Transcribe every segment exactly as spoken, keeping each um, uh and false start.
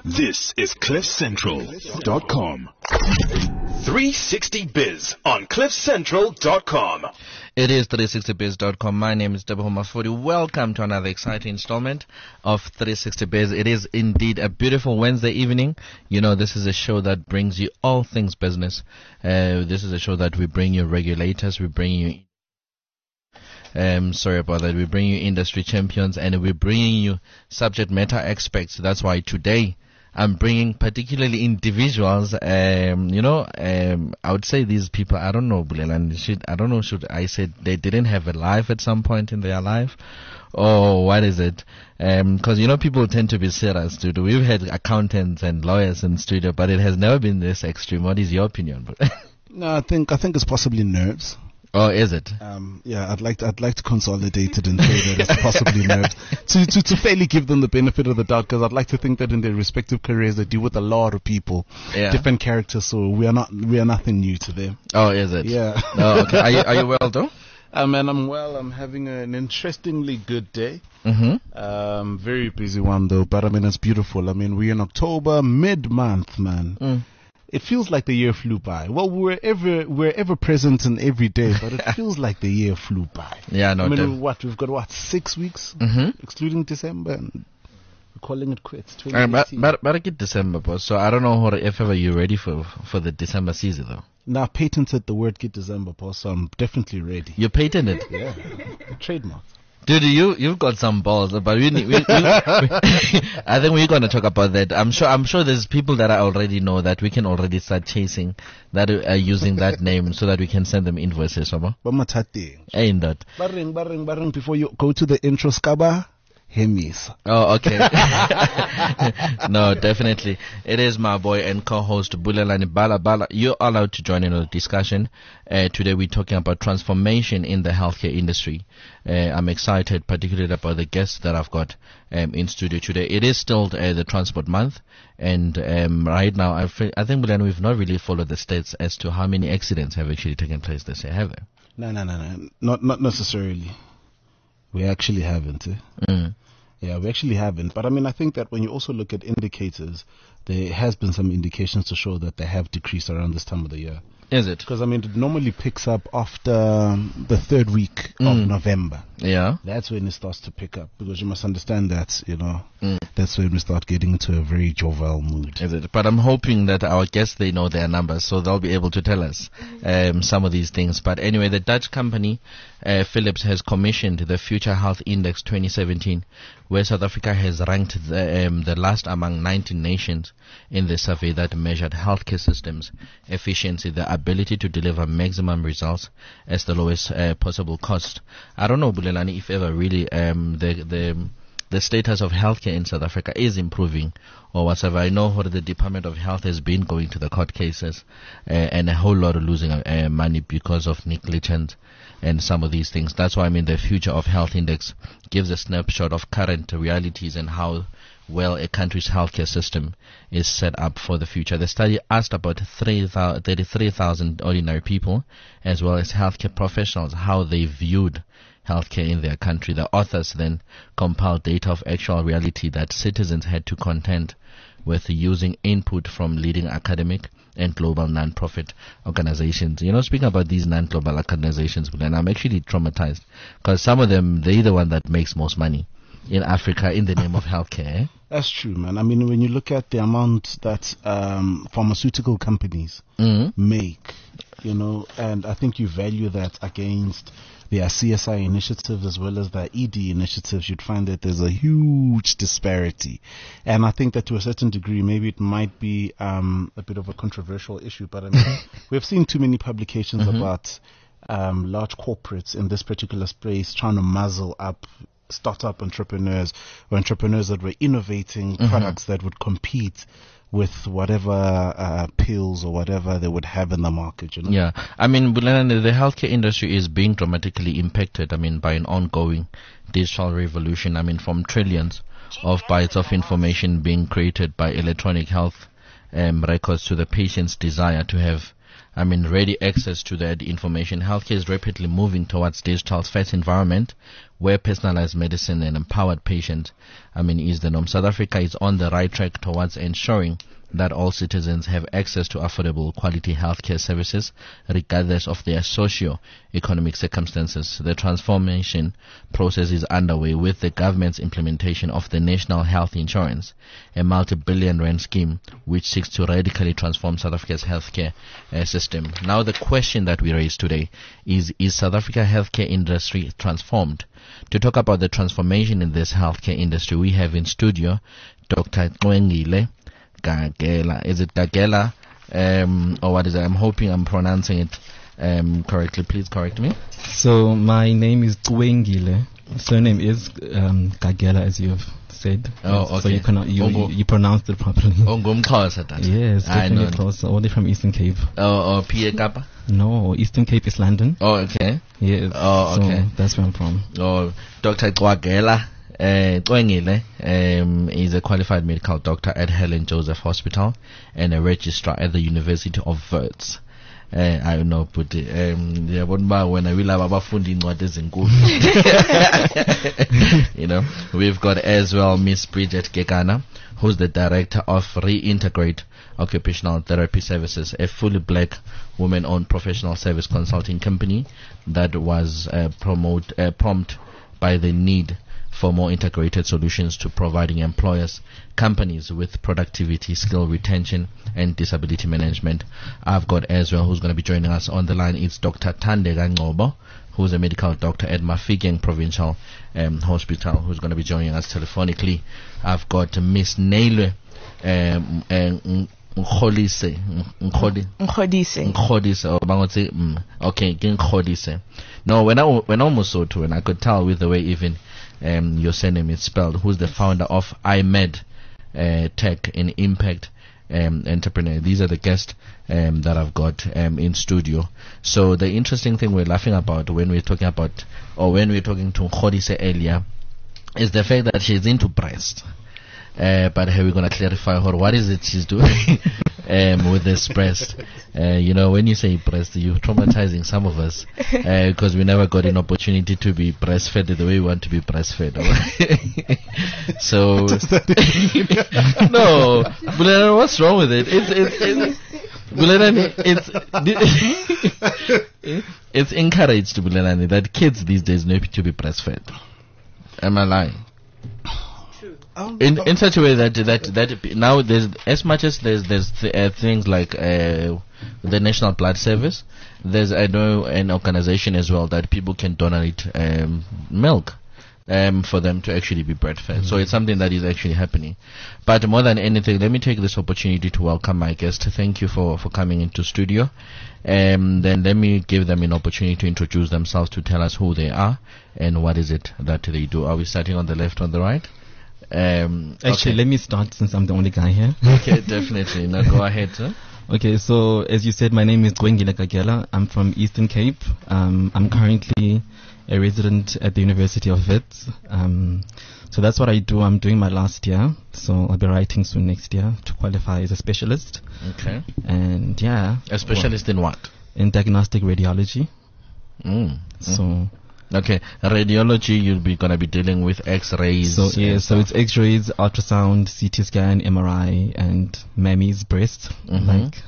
This is cliff central dot com. three sixty Biz on cliff central dot com. It is three sixty biz dot com. My name is Deborah Mafudi. Welcome to another exciting installment of three sixty Biz. It is indeed a beautiful Wednesday evening. You know, this is a show that brings you all things business. Uh, this is a show that we bring you regulators, we bring you Um, sorry about that. We bring you industry champions and we're bringing you subject matter experts. That's why today I'm bringing particularly individuals. Um, you know, um, I would say these people, I don't know, Bulelan, should, I don't know, should I say they didn't have a life at some point in their life? Or what is it? Um, cause you know, people tend to be serious too. We've had accountants and lawyers in studio, but it has never been this extreme. What is your opinion? No, I think, I think it's possibly nerves. Oh, is it? Um, yeah, I'd like to, I'd like to consolidate it and say that it's possibly nerves to, to, to fairly give them the benefit of the doubt, because I'd like to think that in their respective careers they deal with a lot of people, yeah. different characters, so we are not, we are nothing new to them. Oh, is it? Yeah. Oh, okay. Are you, are you well though? Um, and I'm well. I'm having an interestingly good day. Mm-hmm. Um, very busy one though, but I mean it's beautiful. I mean we're in October, mid-month, man. Mm. It feels like the year flew by. Well, we're ever, we're ever present in every day, but it feels like the year flew by. Yeah, no, I mean, def- what, we've got what, six weeks? Mm-hmm. Excluding December, and we're calling it quits. Uh, but, but, but I get December, boss. So I don't know how, if ever you're ready for, for the December season, though. Now, I patented the word get December, boss, so I'm definitely ready. You patented? Yeah. Trademark. Dude, you, you've got some balls, but we, we, we, we I think we're going to talk about that. I'm sure, I'm sure there's people that I already know that we can already start chasing that are using that name so that we can send them invoices, Soma. Ain't that? Barring, barring, barring, before you go to the intro, Skaba. Hemis. Oh, okay. No, definitely. It is my boy and co-host Bulelani Bala Bala. You're allowed to join in on the discussion. Uh, today we're talking about transformation in the healthcare industry. Uh, I'm excited, particularly about the guests that I've got um, in studio today. It is still uh, the transport month, and um, right now I, feel, I think Bulelani, we've not really followed the stats as to how many accidents have actually taken place this year, have they? No, no, no, no, not not necessarily. We actually haven't. Eh? Mm. Yeah, we actually haven't. But I mean, I think that when you also look at indicators, there has been some indications to show that they have decreased around this time of the year. Is it? Because I mean, it normally picks up after um, the third week mm. of November. Yeah. That's when it starts to pick up, because you must understand that, you know, mm. that's when we start getting into a very jovial mood. Is it? But I'm hoping that our guests, they know their numbers, so they'll be able to tell us um, some of these things. But anyway, the Dutch company, uh, Philips, has commissioned the Future Health Index twenty seventeen, where South Africa has ranked the, um, the last among nineteen nations in the survey that measured healthcare systems efficiency, the ability to deliver maximum results as the lowest uh, possible cost. I don't know, Bulelani, if ever really um, the the the status of healthcare in South Africa is improving or whatever. I know what the Department of Health has been going to the court cases uh, and a whole lot of losing uh, money because of negligence and some of these things. That's why I mean the Future of Health Index gives a snapshot of current realities and how well a country's healthcare system is set up for the future. The study asked about thirty-three thousand ordinary people as well as healthcare professionals how they viewed healthcare in their country. The authors then compiled data of actual reality that citizens had to contend with using input from leading academic and global non-profit organizations. You know, speaking about these non-global organizations, and I'm actually traumatized because some of them, they're the one that makes most money in Africa in the name of healthcare. Eh? That's true, man. I mean, when you look at the amount that um, pharmaceutical companies mm-hmm. make, you know, and I think you value that against their C S I initiatives as well as their E D initiatives, you'd find that there's a huge disparity. And I think that to a certain degree, maybe it might be um, a bit of a controversial issue, but I mean, we've seen too many publications mm-hmm. about um, large corporates in this particular space trying to muzzle up startup entrepreneurs or entrepreneurs that were innovating mm-hmm. products that would compete with whatever uh, pills or whatever they would have in the market, you know? Yeah, I mean, the healthcare industry is being dramatically impacted, I mean, by an ongoing digital revolution. I mean, from trillions of bytes of information being created by electronic health um, records to the patient's desire to have I mean, ready access to that information. Healthcare is rapidly moving towards digital first environment where personalized medicine and empowered patient, I mean, is the norm. South Africa is on the right track towards ensuring that all citizens have access to affordable quality healthcare services regardless of their socio-economic circumstances. The transformation process is underway with the government's implementation of the National Health Insurance, a multi-billion rand scheme which seeks to radically transform South Africa's healthcare uh, system. Now the question that we raise today is, is South Africa healthcare industry transformed? To talk about the transformation in this healthcare industry, we have in studio Doctor Cwengile Gagela. Is it Gagela? Um, or what is it? I'm hoping I'm pronouncing it um, correctly. Please correct me. So my name is Cwengile. Surname is um, Gagela, as you've said. Oh, okay. So you cannot you, you, you pronounced it properly. Yes, definitely close. All the from Eastern Cape. Oh, oh, P A Kappa? No, Eastern Cape is London. Oh, okay. Yes. Oh, okay. So that's where I'm from. Oh, Doctor Cwengile. Uh, Cwengile um, is a qualified medical doctor at Helen Joseph Hospital and a registrar at the University of Wits. Uh, I don't know, but um, when I will have abafundi incwadi ezinkulu. You know, we've got as well Miss Bridget Gekana, who's the director of Reintegrate Occupational Therapy Services, a fully black woman-owned professional service consulting company that was uh, promote uh, prompt by the need for more integrated solutions to providing employers, companies with productivity, skill retention, and disability management. I've got as well who's going to be joining us on the line. It's Doctor Thandeka Ngcobo, who's a medical doctor at Mafikeng Provincial um, Hospital, who's going to be joining us telephonically. I've got Miss Nailwe um, um, Nkgodise Nkgodise Nkgodise Nkgodise or bangotse mm, okay Nkgodise. No, when I when I almost saw to and I could tell with the way even um your surname is spelled, who's the founder of iMed uh, Tech and Impact um Entrepreneur. These are the guests um that I've got um in studio. So the interesting thing we're laughing about when we're talking about or when we're talking to Nkgodise earlier is the fact that she's into breast. Uh, but here we're going to clarify her what is it she's doing um, with this breast. Uh, you know, when you say breast, you're traumatizing some of us because uh, we never got an opportunity to be breastfed the way we want to be breastfed. So, no, Bulelani, what's wrong with it? It's it's it's Bulelani, it's it's encouraged, Bulelani, that kids these days know to be breastfed. Am I lying? In in such a way that that that now there's as much as there's there's th- uh, things like uh, the National Blood Service, there's I know an organization as well that people can donate um, milk um, for them to actually be breastfed. Mm-hmm. So it's something that is actually happening. But more than anything, let me take this opportunity to welcome my guest. Thank you for for coming into studio. Um, then let me give them an opportunity to introduce themselves, to tell us who they are and what is it that they do. Are we starting on the left or on the right? Um, Actually, okay. let me start since I'm the only guy here. Okay, definitely. Now go ahead, sir. Okay, so as you said, my name is Cwengile Gagela. I'm from Eastern Cape. Um, I'm currently a resident at the University of Wits. Um, so that's what I do. I'm doing my last year, so I'll be writing soon next year to qualify as a specialist. Okay. And yeah. A specialist well, in what? In diagnostic radiology. Mm. So. Mm. Okay, radiology, you'll be gonna be dealing with X-rays. So yeah, so it's X-rays, ultrasound, C T scan, M R I, and mammy's breast. Mm-hmm. Like.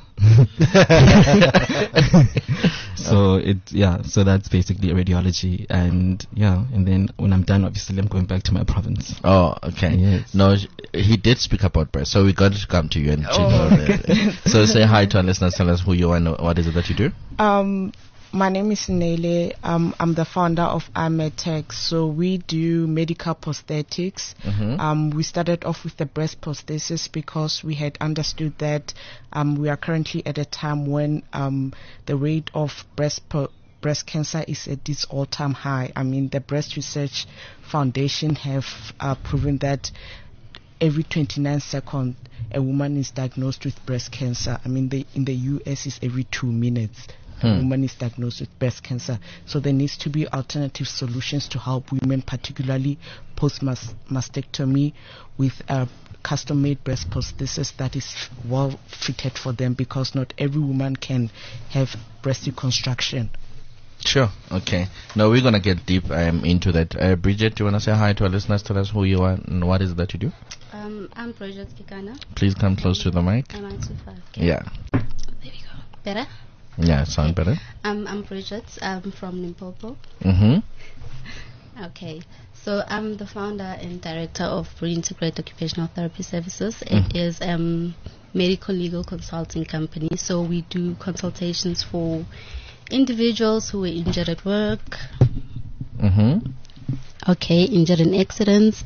So it yeah, so that's basically radiology, and yeah, and then when I'm done, obviously I'm going back to my province. Oh, okay. Yes. No, he did speak about breast, so we got to come to you and oh, know that. So say hi to our listeners. Tell us who you are and what is it that you do. Um. My name is Nele. Um, I'm the founder of iMed Tech. So we do medical prosthetics. Mm-hmm. Um, we started off with the breast prosthesis because we had understood that um, we are currently at a time when um, the rate of breast pro- breast cancer is at its all-time high. I mean, the Breast Research Foundation have uh, proven that every twenty-nine seconds a woman is diagnosed with breast cancer. I mean, the, in the U S it's every two minutes. Hmm. A woman is diagnosed with breast cancer. So there needs to be alternative solutions to help women, particularly post-mastectomy, with uh, custom-made breast prosthesis that is well fitted for them, because not every woman can have breast reconstruction. Sure. Okay. Now we're gonna get deep um, into that. Uh, Bridget, do you wanna say hi to our listeners? Tell us who you are and what is it that you do. Um, I'm Bridget Kikana. Please come close to the mic. I'm on two five. Okay. Yeah. There we go. Better? Yeah, sound okay. better. Um, I'm Bridget. I'm from Limpopo. Mm-hmm. Okay. So I'm the founder and director of Reintegrate Occupational Therapy Services. It mm. is a um, medical legal consulting company. So we do consultations for individuals who were injured at work. Mm-hmm. Okay, injured in accidents.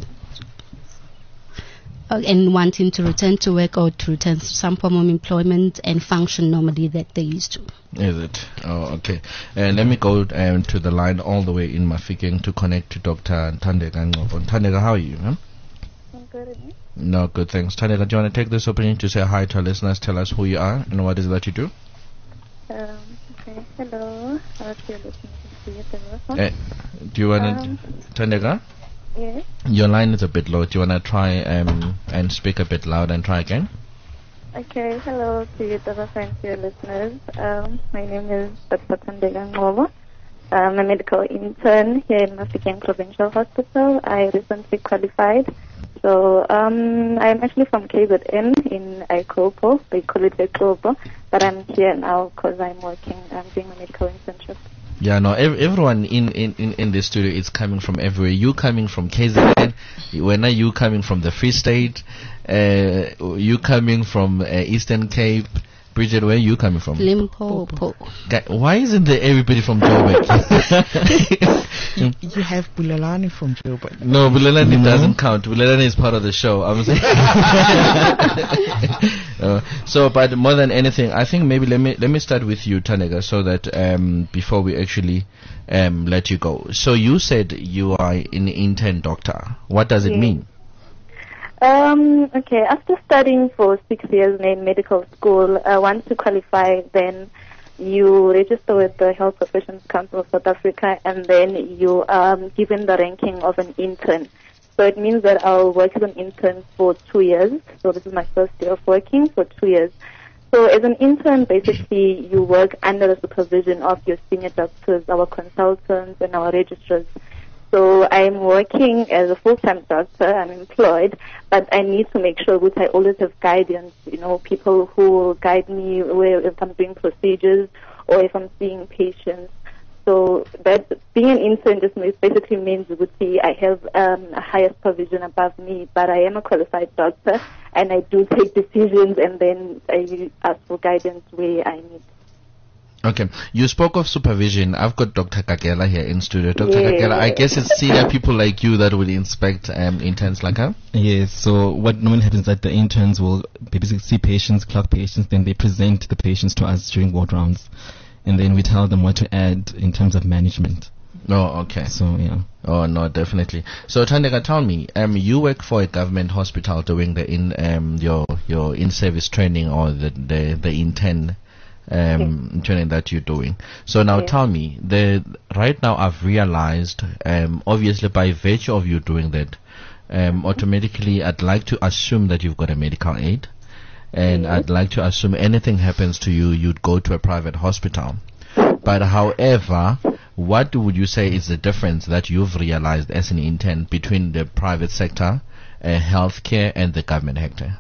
Uh, and wanting to return to work or to return to some form of employment and function normally that they used to. Is it? Oh, okay. Uh, let me go um, to the line all the way in Mafikeng to connect to Doctor Thandeka Ngcobo. Thandeka, how are you? Huh? I'm good. No, good, thanks. Thandeka, do you want to take this opportunity to say hi to our listeners, tell us who you are and what is it that you do? Um, okay, hello. I was listening to you. Uh, do you want to, um, Thandeka? Yes. Your line is a bit low. Do you want to try um, and speak a bit loud and try again? Okay, hello to you, Dava friends, to your listeners. Um, my name is Doctor Thandeka Ngcobo. I'm a medical intern here in Mafikeng Provincial Hospital. I recently qualified. So um, I'm actually from K Z N in Ikopo. They call it Ikopo. But I'm here now because I'm working. I'm doing a medical internship. Yeah, no, ev- everyone in, in, in, in the studio is coming from everywhere. You coming from K Z N, when are you coming from the Free State, uh, you coming from uh, Eastern Cape. Bridget, where are you coming from? Limpopo. Why isn't there everybody from Joburg? you, you have Bulelani from Joburg. No, Bulelani mm-hmm. doesn't count. Bulelani is part of the show. I'm saying. uh, so, but more than anything, I think maybe let me let me start with you, Thandeka, so that um, before we actually um, let you go. So you said you are an intern doctor. What does it yeah. mean? Um, okay, after studying for six years in medical school, uh, once you qualify, then you register with the Health Professions Council of South Africa, and then you are um, given the ranking of an intern. So it means that I'll work as an intern for two years. So this is my first year of working for two years. So as an intern, basically, you work under the supervision of your senior doctors, our consultants, and our registrars. So I'm working as a full-time doctor. I'm employed, but I need to make sure that I always have guidance, you know, people who will guide me where, if I'm doing procedures or if I'm seeing patients. So that being an intern just basically means that I have um, a higher supervision above me, but I am a qualified doctor, and I do take decisions, and then I ask for guidance where I need. Okay, you spoke of supervision. I've got Doctor Kagela here in studio. Doctor Yeah. Kagela, I guess it's senior people like you that will inspect um, interns like her? Yes, so what normally happens is that the interns will basically see patients, clock patients, then they present the patients to us during ward rounds. And then we tell them what to add in terms of management. Oh, okay. So, yeah. Oh, no, definitely. So, Thandeka, tell me, um, you work for a government hospital doing the in um your your in-service training or the the, the intern um okay. training that you're doing. So now, okay. tell me, the right now I've realized, um, obviously by virtue of you doing that, um, automatically I'd like to assume that you've got a medical aid. And mm-hmm. I'd like to assume anything happens to you, you'd go to a private hospital. But however, what would you say is the difference that you've realized as an intern between the private sector, uh, healthcare, and the government sector?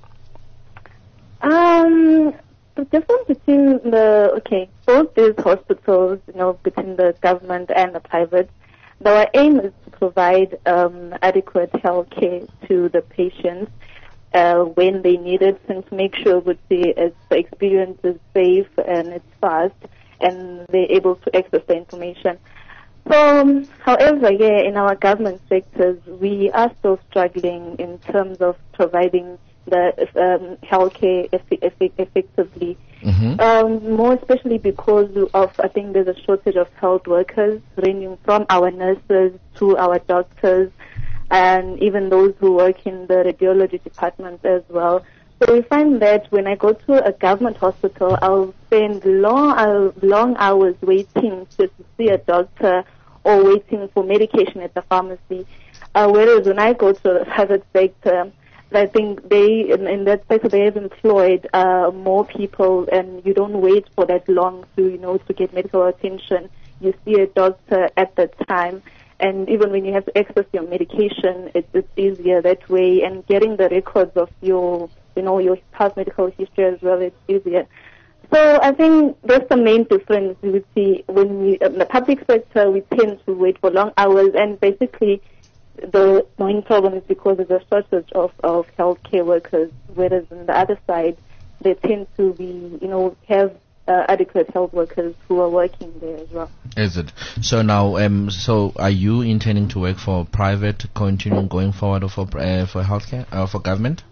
Um, the difference between the, okay, both these hospitals, you know, between the government and the private, our aim is to provide um, adequate health care to the patients. Uh, when they need it, and to make sure that the, uh, the experience is safe and it's fast and they're able to access the information. So, um, however, yeah, in our government sectors, we are still struggling in terms of providing the um, healthcare effi- effi- effectively. Mm-hmm. Um, more especially because of, I think there's a shortage of health workers, ranging from our nurses to our doctors, and even those who work in the radiology department as well. So we find that when I go to a government hospital, I'll spend long, uh, long hours waiting to see a doctor or waiting for medication at the pharmacy. Uh, whereas when I go to the private sector, I think they, in, in that sector, they have employed uh, more people, and you don't wait for that long to, you know, to get medical attention. You see a doctor at that time, and even when you have to access your medication, it's, it's easier that way. And getting the records of your, you know, your past medical history as well, it's easier. So I think that's the main difference we would see when we, in the public sector, we tend to wait for long hours, and basically the main problem is because of the shortage of, of healthcare workers, whereas on the other side, they tend to be, you know, have uh, adequate health workers who are working there as well. Is it? So now, um, so are you intending to work for private, continuing going forward, or for uh, for healthcare, or for government?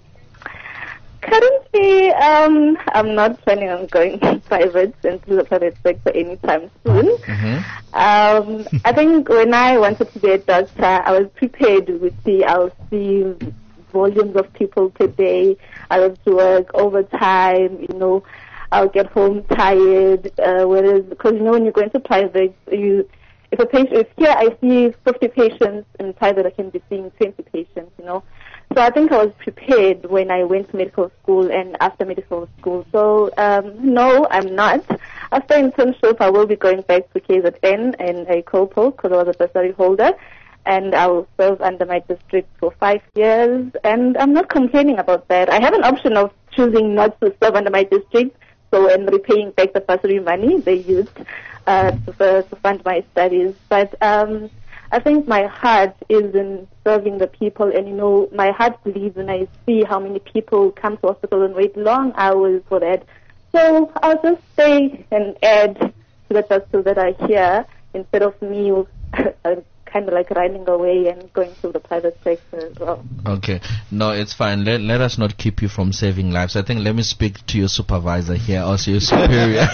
Currently, um, I'm not planning on going private into the private sector anytime soon. Mm-hmm. Um, I think when I wanted to be a doctor, I was prepared with the, I'll see volumes of people per day. I have to work overtime, you know, I'll get home tired, uh, whereas, because, you know, when you go into private, you, if a patient, if here I see fifty patients, in private I can be seeing twenty patients, you know. So I think I was prepared when I went to medical school and after medical school. So, um, no, I'm not. After internship, I will be going back to K Z N and a COPO because I was a bursary holder. And I will serve under my district for five years. And I'm not complaining about that. I have an option of choosing not to serve under my district, so and repaying back the bursary money they used uh, to, to fund my studies. But um, I think my heart is in serving the people, and, you know, my heart bleeds when I see how many people come to hospital and wait long hours for that. So I'll just stay and add to the doctors that are here instead of me kind of like running away and going to the private sector as well. Okay. No, it's fine. Let, let us not keep you from saving lives. I think let me speak to your supervisor here, also your superior.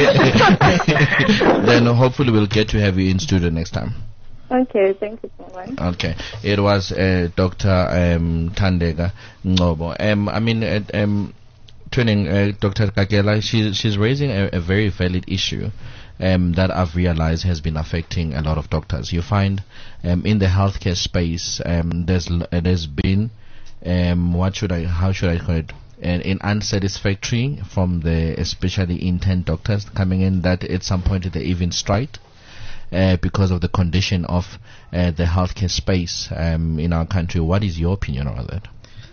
Then hopefully we'll get to have you in studio next time. Okay, thank you so much. Okay, it was uh, Doctor Um, Thandeka Ngcobo. Um, I mean, uh, um, turning uh, Doctor Kagela, she, she's raising a, a very valid issue um, that I've realized has been affecting a lot of doctors. You find um, in the healthcare space, um, there's uh, there's been um, what should I how should I call it? An, an unsatisfactory from the especially intern doctors coming in that at some point they even strike. Uh, because of the condition of uh, the healthcare space um, in our country. What is your opinion on that?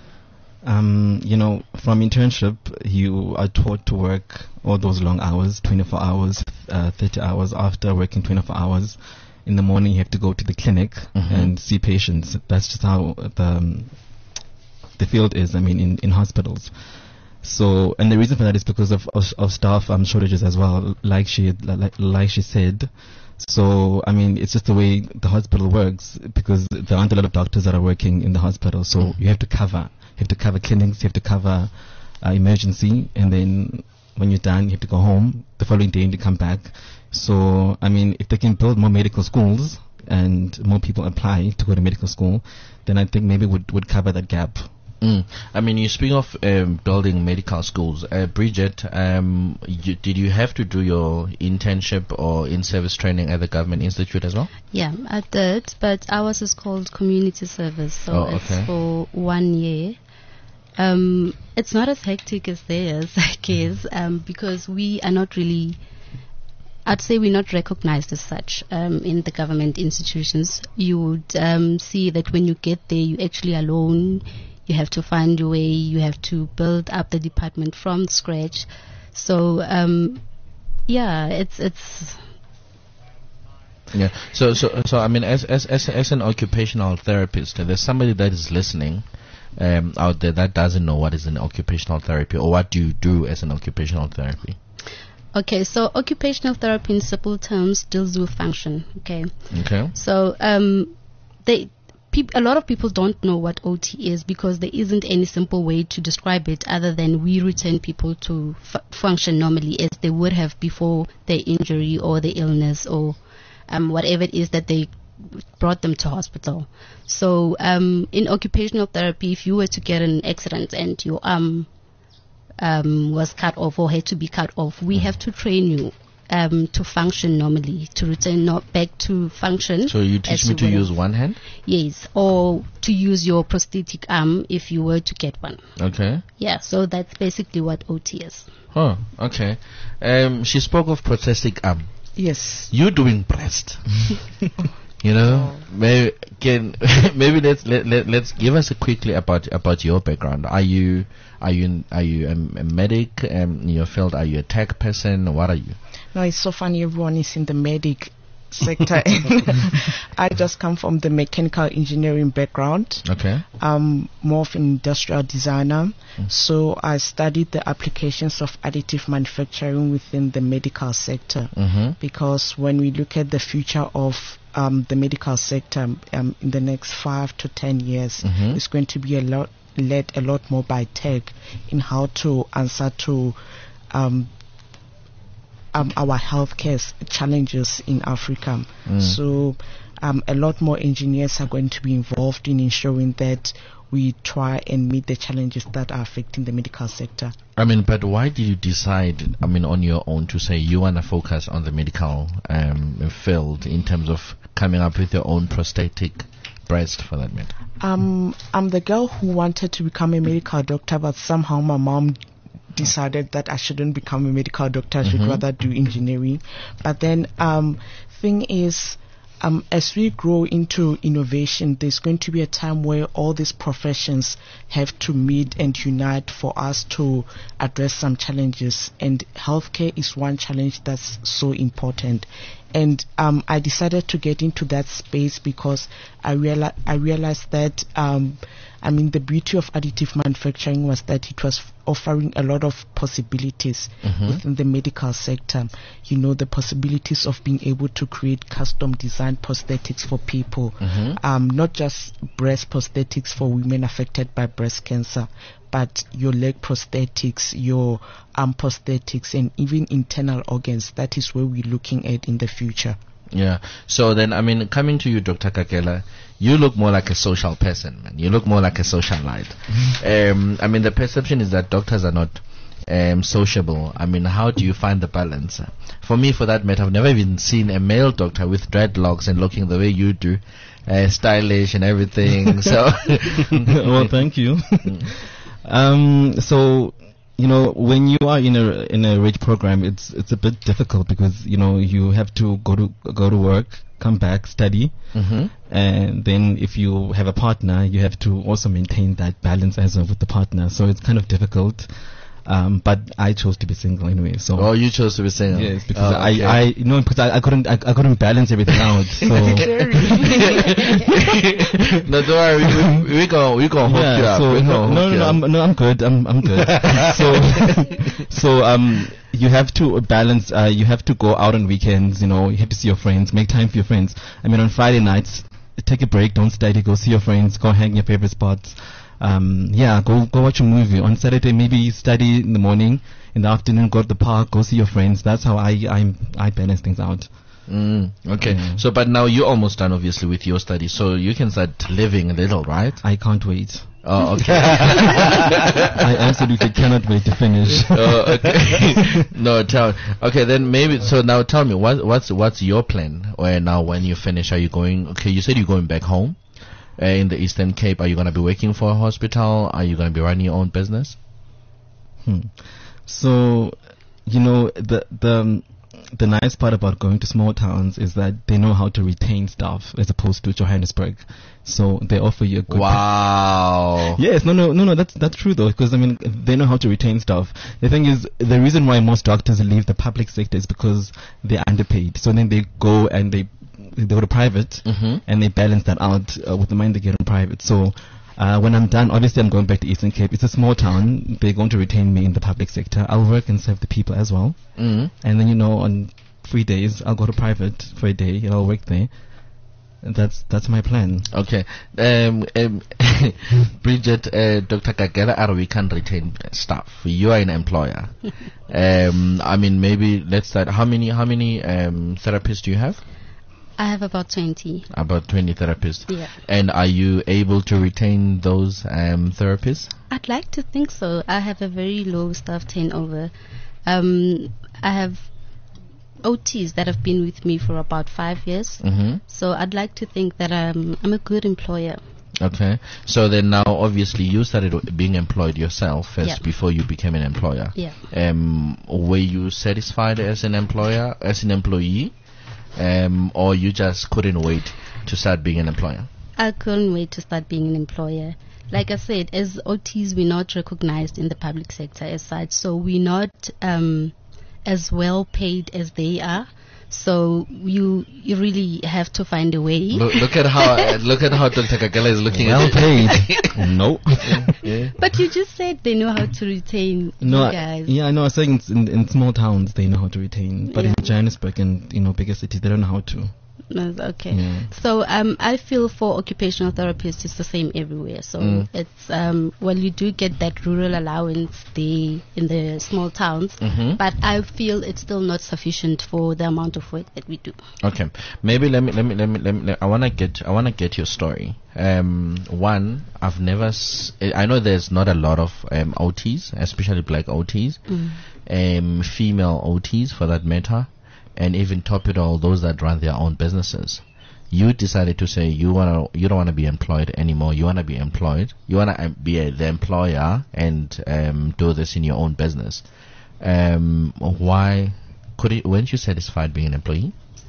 Um, you know, from internship, you are taught to work all those long hours, twenty-four hours, uh, thirty hours. After working twenty-four hours, in the morning you have to go to the clinic mm-hmm. and see patients. That's just how the, um, the field is, I mean, in, in hospitals. So, and the reason for that is because of, of, of staff um, shortages as well, like she, like, like she said. So, I mean, it's just the way the hospital works because there aren't a lot of doctors that are working in the hospital. So mm. you have to cover. You have to cover clinics, you have to cover uh, emergency, and then when you're done, you have to go home. The following day, you come back. So, I mean, if they can build more medical schools and more people apply to go to medical school, then I think maybe would would cover that gap. Mm. I mean, you speak of um, building medical schools. Uh, Bridget, um, you, did you have to do your internship or in-service training at the government institute as well? Yeah, I did, but ours is called community service, so oh, okay. it's for one year. Um, it's not as hectic as theirs, I guess, um, because we are not really, I'd say we're not recognized as such um, in the government institutions. You would um, see that when you get there, you're actually alone. You have to find your way. You have to build up the department from scratch. So, um, yeah, it's it's. Yeah. So, so, so, I mean, as as as as an occupational therapist, there's somebody that is listening um, out there that doesn't know what is an occupational therapy or what do you do as an occupational therapy. Okay, so occupational therapy in simple terms deals with function. Okay. Okay. So, um, they. A lot of people don't know what O T is because there isn't any simple way to describe it other than we return people to f- function normally as they would have before their injury or their illness or um, whatever it is that they brought them to hospital. So um, in occupational therapy, if you were to get an accident and your arm um, was cut off or had to be cut off, we have to train you um, to function normally, to return not back to function. So you teach as me you to were. use one hand? Yes, or to use your prosthetic arm if you were to get one. Okay. Yeah, so that's basically what O T is. Oh, okay. Um, she spoke of prosthetic arm. Yes. You doing breast? You know, maybe can maybe let's let, let let's give us a quickly about about your background. Are you are you are you a, a medic um, in your field? Are you a tech person? What are you? No, it's so funny. Everyone is in the medic sector. I just come from the mechanical engineering background. Okay. I'm more of an industrial designer. Mm. So I studied the applications of additive manufacturing within the medical sector. Mm-hmm. Because when we look at the future of um, the medical sector um, in the next five to ten years, mm-hmm. it's going to be a lot led a lot more by tech in how to answer to um, Um, our healthcare challenges in Africa. Mm. So um, a lot more engineers are going to be involved in ensuring that we try and meet the challenges that are affecting the medical sector. I mean, but why did you decide, I mean, on your own to say you want to focus on the medical um, field in terms of coming up with your own prosthetic breast, for that matter? Um, I'm the girl who wanted to become a medical doctor, but somehow my mom decided that I shouldn't become a medical doctor. I should Mm-hmm. rather do engineering. But then um thing is, um as we grow into innovation, there's going to be a time where all these professions have to meet and unite for us to address some challenges, and healthcare is one challenge that's so important. And um, I decided to get into that space because I, reali- I realized that, um, I mean, the beauty of additive manufacturing was that it was f- offering a lot of possibilities Mm-hmm. within the medical sector. You know, the possibilities of being able to create custom designed prosthetics for people, Mhm. um, not just breast prosthetics for women affected by breast cancer, but your leg prosthetics, your arm prosthetics, and even internal organs. That is where we're looking at in the future. Yeah. So then, I mean, coming to you, Doctor Kakela, you look more like a social person, man. You look more like a socialite. um, I mean, the perception is that doctors are not um, sociable. I mean, how do you find the balance? For me, for that matter, I've never even seen a male doctor with dreadlocks and looking the way you do, uh, stylish and everything. So, Well, thank you. um, so, you know, when you are in a in a rich program, it's it's a bit difficult because you know you have to go to go to work, come back, study, Mhm. and then if you have a partner, you have to also maintain that balance as well with the partner. So it's kind of difficult. Um, but I chose to be single anyway. So oh, you chose to be single. yes, because Oh, okay. I I you know because I, I couldn't I, I couldn't balance everything out. So No, don't worry. We, we, we gonna we gonna hook you up. so We no, gonna no, hook no, you no, up. I'm, no, I'm good. I'm, I'm good. so, so um, you have to balance. Uh, you have to go out on weekends. You know, you have to see your friends. Make time for your friends. I mean, on Friday nights, take a break. Don't study. Go see your friends. Go hang in your favorite spots. Um, yeah, go go watch a movie. On Saturday, maybe study in the morning. In the afternoon, go to the park. Go see your friends. That's how I I I balance things out. Mm, okay. Mm. So, but now you're almost done, obviously, with your study. So you can start living a little, right? I can't wait. Oh, okay. I absolutely cannot wait to finish. Oh, okay. No, tell. Okay, then maybe. So now, tell me, what what's what's your plan? Or now, when you finish, are you going? Okay, you said you're going back home, uh, in the Eastern Cape. Are you going to be working for a hospital? Are you going to be running your own business? Hmm. So, you know, the the the nice part about going to small towns is that they know how to retain staff as opposed to Johannesburg. So they offer you a good. Wow. Yes, no, no, no, no. That's that's true though, because I mean they know how to retain staff. The thing is, the reason why most doctors leave the public sector is because they're underpaid. So then they go and they they go to private, Mhm. and they balance that out uh, with the money they get in private. So. Uh, when I'm done, obviously I'm going back to Eastern Cape. It's a small town. They're going to retain me in the public sector. I'll work and serve the people as well. Mm. And then, you know, on free days, I'll go to private for a day and I'll work there. And that's that's my plan. Okay. Um, um, Bridget, uh, Doctor Kagera, are we can retain staff. You are an employer. um, I mean, maybe let's start. How many how many um, therapists do you have? I have about twenty. About twenty therapists. Yeah. And are you able to retain those um, therapists? I'd like to think so. I have a very low staff turnover. Um, I have O Ts that have been with me for about five years. Mm-hmm. So I'd like to think that I'm I'm a good employer. Okay. So then now, obviously, you started being employed yourself first Yeah. before you became an employer. Yeah. Um, were you satisfied as an employer, as an employee, um, or you just couldn't wait to start being an employer? I couldn't wait to start being an employer. Like I said, as O Ts, we're not recognized in the public sector as such, so we're not um, as well paid as they are. So you you really have to find a way. Look, look at how uh, look at how Doctor Kagala is looking Well at paid. No. Yeah. But you just said they know how to retain No, you I- guys. yeah, I know. I was saying in, in small towns they know how to retain, but Yeah. in Johannesburg and you know bigger cities they don't know how to. No, okay. Yeah. So um, I feel for occupational therapists it's the same everywhere. So Mm. it's um, well, you do get that rural allowance there in the small towns, Mhm. but I feel it's still not sufficient for the amount of work that we do. Okay, maybe let me let me let me let me. Let, I wanna get I wanna get your story. Um, one, I've never. S- I know there's not a lot of um, O Ts, especially black O Ts, um, female O Ts for that matter, and even top it all, those that run their own businesses. You decided to say you wanna you don't wanna be employed anymore. You wanna be employed. You wanna um, be a, the employer and um, do this in your own business. Um, why? Could it, weren't you satisfied being an employee?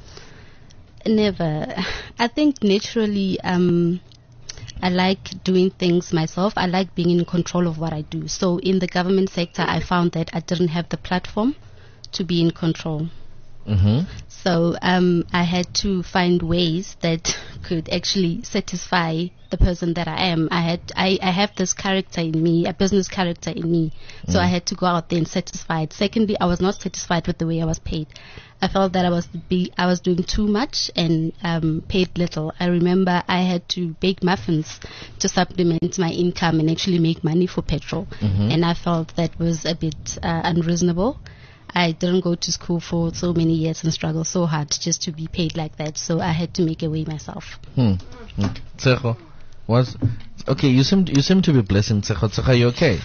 Never. I think naturally, um, I like doing things myself. I like being in control of what I do. So in the government sector, I found that I didn't have the platform to be in control. Mm-hmm. So um, I had to find ways that could actually satisfy the person that I am. I had I, I have this character in me, a business character in me. So Mm. I had to go out there and satisfy it. Secondly, I was not satisfied with the way I was paid. I felt that I was be I was doing too much and um, paid little. I remember I had to bake muffins to supplement my income and actually make money for petrol. Mhm. And I felt that was a bit uh, unreasonable. I didn't go to school for so many years and struggle so hard just to be paid like that. So I had to make a way myself. Hmm. Okay. Tsecho, was okay. You seem you seem to be blessing Tsecho. Tsecho, you okay?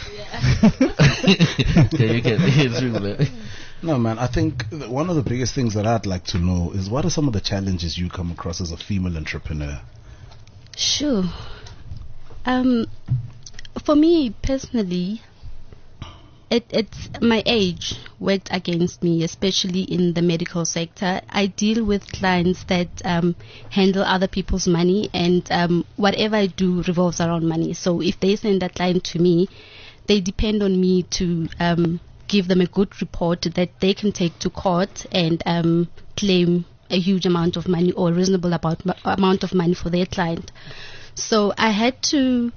Okay, you can. It's really- No, man, I think th- one of the biggest things that I'd like to know is what are some of the challenges you come across as a female entrepreneur? Sure. Um, for me personally, it, it's my age worked against me, especially in the medical sector. I deal with clients that um, handle other people's money, and um, whatever I do revolves around money. So if they send a client to me, they depend on me to um, give them a good report that they can take to court and um, claim a huge amount of money or reasonable about, amount of money for their client. So I had to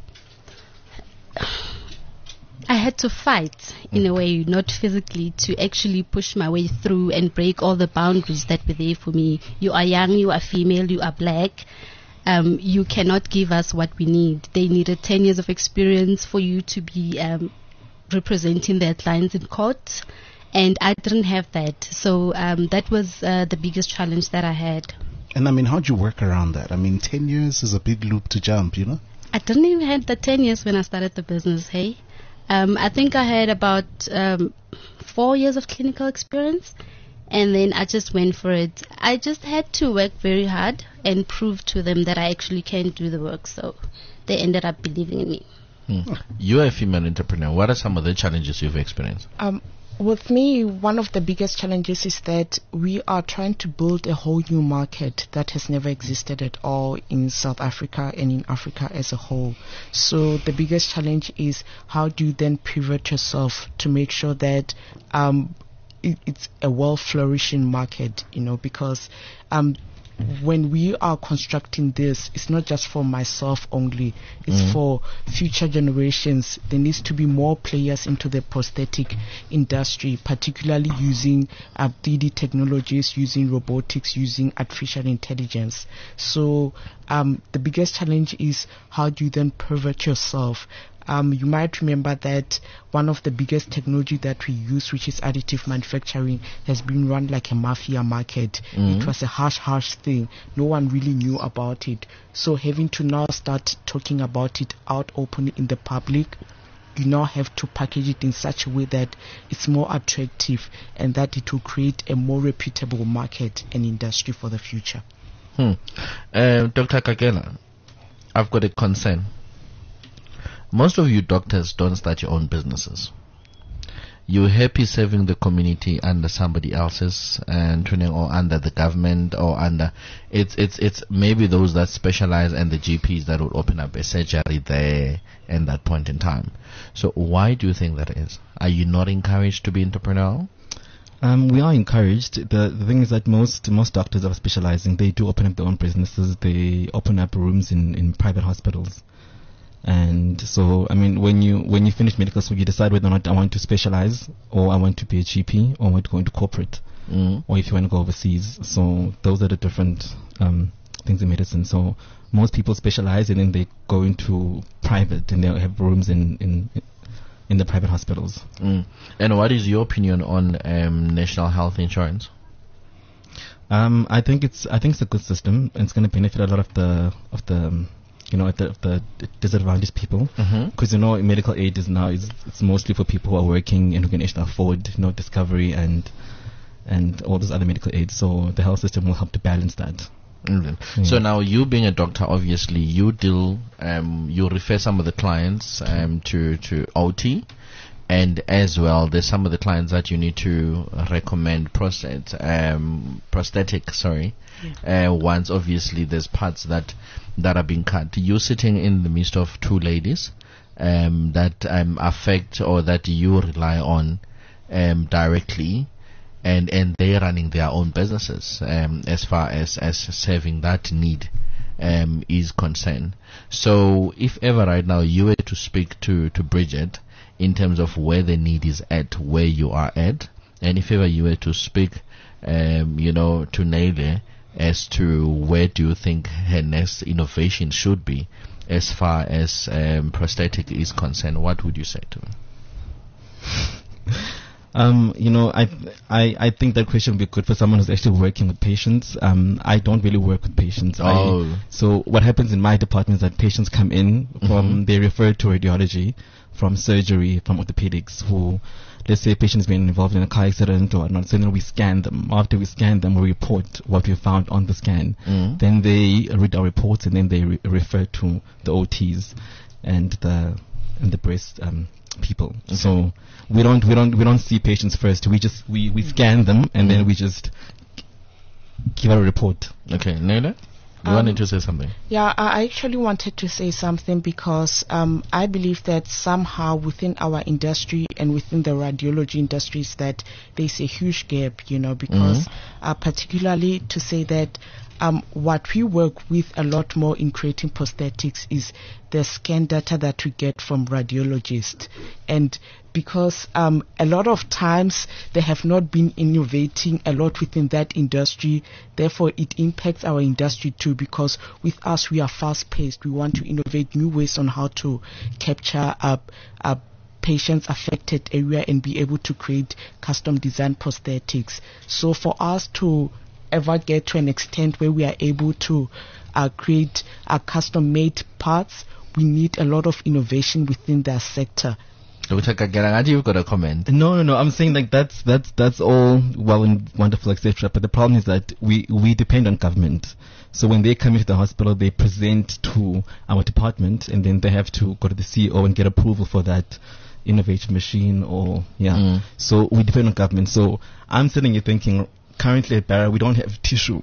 I had to fight in a way, not physically, to actually push my way through and break all the boundaries that were there for me. You are young, you are female, you are black. Um, you cannot give us what we need. They needed ten years of experience for you to be um, representing their clients in court, and I didn't have that. So um, that was uh, the biggest challenge that I had. And I mean, how'd you work around that? I mean, ten years is a big loop to jump, you know? I didn't even have the ten years when I started the business, hey? Um, I think I had about um, four years of clinical experience, and then I just went for it. I just had to work very hard and prove to them that I actually can do the work, so they ended up believing in me. Hmm. You're a female entrepreneur. What are some of the challenges you've experienced? Um, with me, one of the biggest challenges is that we are trying to build a whole new market that has never existed at all in South Africa and in Africa as a whole. So the biggest challenge is how do you then pivot yourself to make sure that um, it, it's a well-flourishing market, you know, because um, when we are constructing this, it's not just for myself only, it's Mm. for future generations. There needs to be more players into the prosthetic industry, particularly using uh, three D technologies, using robotics, using artificial intelligence. So um, the biggest challenge is how do you then pivot yourself? Um, you might remember that one of the biggest technology that we use, which is additive manufacturing, has been run like a mafia market. Mhm. It was a harsh, harsh thing. No one really knew about it. So having to now start talking about it out openly in the public you now have to package it in such a way that it's more attractive and that it will create a more reputable market and industry for the future. Hmm. Uh, Doctor Kagela, I've got a concern. Most of you doctors don't start your own businesses. You're happy serving the community under somebody else's and or under the government or under it's it's it's maybe those that specialize and the G Ps that would open up a surgery there in that point in time. So why do you think that is? Are you not encouraged to be entrepreneurial? Um, we are encouraged. The the thing is that most most doctors are specializing. They do open up their own businesses. They open up rooms in, in private hospitals. And so, I mean, when you when you finish medical school, you decide whether or not I want to specialize, or I want to be a G P, or I want to go into corporate, Mm. or if you want to go overseas. So those are the different um, things in medicine. So most people specialize, and then they go into private, and they have rooms in in in the private hospitals. Mm. And what is your opinion on um, national health insurance? Um, I think it's I think it's a good system, and it's going to benefit a lot of the of the um, you know, the, the disadvantaged people, because Mm-hmm. you know medical aid is now is it's mostly for people who are working and who can actually afford, you know, Discovery and and all those other medical aids. So the health system will help to balance that. Mm. Yeah. So now, you being a doctor, obviously you deal, um, you refer some of the clients um, to to O T, and as well there's some of the clients that you need to recommend prostate, um, prosthetic, sorry. Uh, once obviously there's parts that that are being cut. You're sitting in the midst of two ladies um, that um, affect or that you rely on um, directly, and and they're running their own businesses um, as far as as serving that need um, is concerned. So if ever right now you were to speak to to Bridget in terms of where the need is at, where you are at, and if ever you were to speak um, you know to Nele as to where do you think her next innovation should be as far as um, prosthetic is concerned, what would you say to her? Um, you know, I, I I think that question would be good for someone who's actually working with patients. Um, I don't really work with patients. Oh. I, so what happens in my department is that patients come in from, Mm-hmm. they refer to radiology, from surgery, from orthopedics, who, let's say a patient's been involved in a car accident or not, so then we scan them. After we scan them, we report what we found on the scan. Mm. Then they read our reports, and then they re- refer to the O Ts and the and the breast um, people. Okay. So we don't we don't we don't see patients first. We just we, we scan them, and then we just give a report. Okay, Nele, you Um, wanted to say something? Yeah, I actually wanted to say something because um, I believe that somehow within our industry and within the radiology industries that there's a huge gap, you know, because uh, particularly to say that um, what we work with a lot more in creating prosthetics is the scan data that we get from radiologists. And because um, a lot of times they have not been innovating a lot within that industry, therefore it impacts our industry too, because with us we are fast paced. We want to innovate new ways on how to capture up uh, patients affected area and be able to create custom designed prosthetics. So for us to ever get to an extent where we are able to uh, create uh, custom made parts, we need a lot of innovation within that sector. Doctor Kagera, you've got a comment. No, no, no. I'm saying like that's that's that's all well and wonderful, et cetera. But the problem is that we we depend on government. So when they come into the hospital, they present to our department, and then they have to go to the C E O and get approval for that innovative machine. Or yeah. Mm. So we depend on government. So I'm sitting here thinking, currently at Barra, we don't have tissue.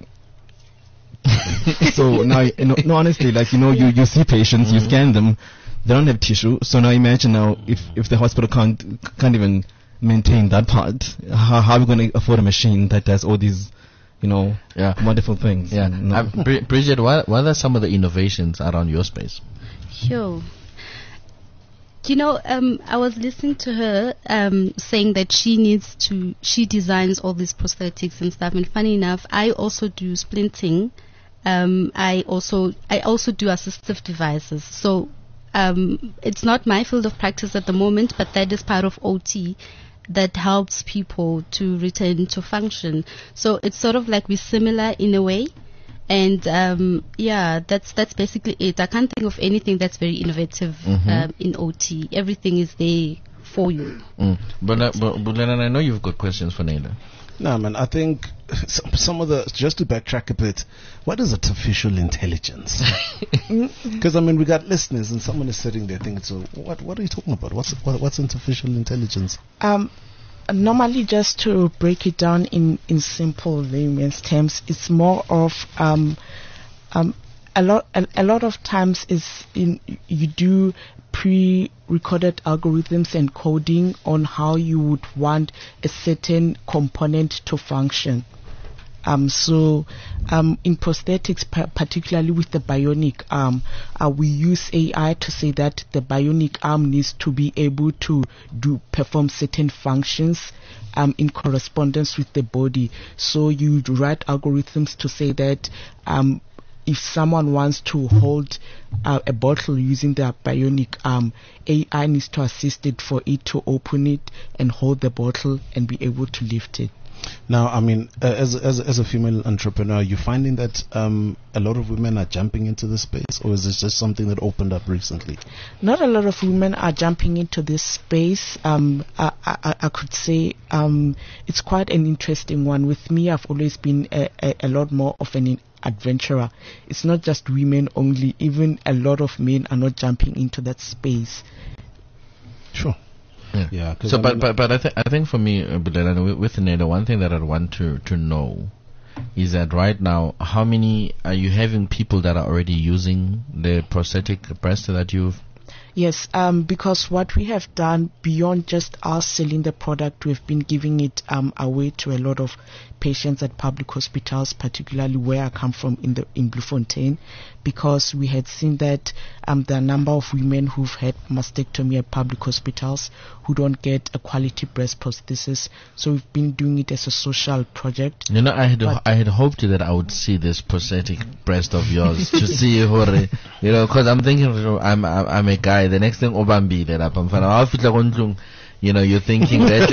So now, you know, no, honestly, like you know, you you see patients, Mm-hmm. you scan them. They don't have tissue, so now imagine now if, if the hospital can't can't even maintain that part, how, how are we going to afford a machine that does all these, you know, Yeah. wonderful things? Yeah. No. Uh, Bri- Bridget, what, what are some of the innovations around your space? Sure. You know, um, I was listening to her um, saying that she needs to, she designs all these prosthetics and stuff. And funny enough, I also do splinting. Um, I also, I also do assistive devices. So um, it's not my field of practice at the moment, but that is part of O T that helps people to return to function. So it's sort of like we're similar in a way. And um, yeah, that's that's basically it. I can't think of anything that's very innovative Mhm. um, in O T. Everything is there for you. Mm. But, uh, but, but Leonard, I know you've got questions for Naila. No, man, I think some, some of the, just to backtrack a bit, what is artificial intelligence? Because, I mean, we got listeners and someone is sitting there thinking, so what What are you talking about? What's what, what's artificial intelligence? Um, normally, just to break it down in, in simple layman's terms, it's more of um, um, a lot a, a lot of times is in you do pre-recorded algorithms and coding on how you would want a certain component to function. Um, so um, in prosthetics, pa- particularly with the bionic arm, uh, we use A I to say that the bionic arm needs to be able to do perform certain functions um, in correspondence with the body. So you write algorithms to say that um, if someone wants to hold uh, a bottle using their bionic arm, A I needs to assist it for it to open it and hold the bottle and be able to lift it. Now, I mean, uh, as as as a female entrepreneur, are you finding that um, a lot of women are jumping into this space, or is this just something that opened up recently? Not a lot of women are jumping into this space. Um, I, I, I could say um, it's quite an interesting one. With me, I've always been a, a, a lot more of an adventurer. It's not just women only. Even a lot of men are not jumping into that space. Sure. Yeah. Yeah, 'cause So, I but, mean- but but I think I think for me, uh, Bulelani, with, with Neda, one thing that I'd want to to know is that right now, how many are you having people that are already using the prosthetic breast that you've? Yes, um, because what we have done beyond just us selling the product, we've been giving it um, away to a lot of patients at public hospitals, particularly where I come from in the in Bloemfontein, because we had seen that um, there are a number of women who've had mastectomy at public hospitals who don't get a quality breast prosthesis. So we've been doing it as a social project. You know, I had But- I had hoped that I would see this prosthetic breast of yours to see hore, you know, because I'm thinking I'm, I'm I'm a guy. The next thing obambi that up, I'm fine. You know, you're thinking that.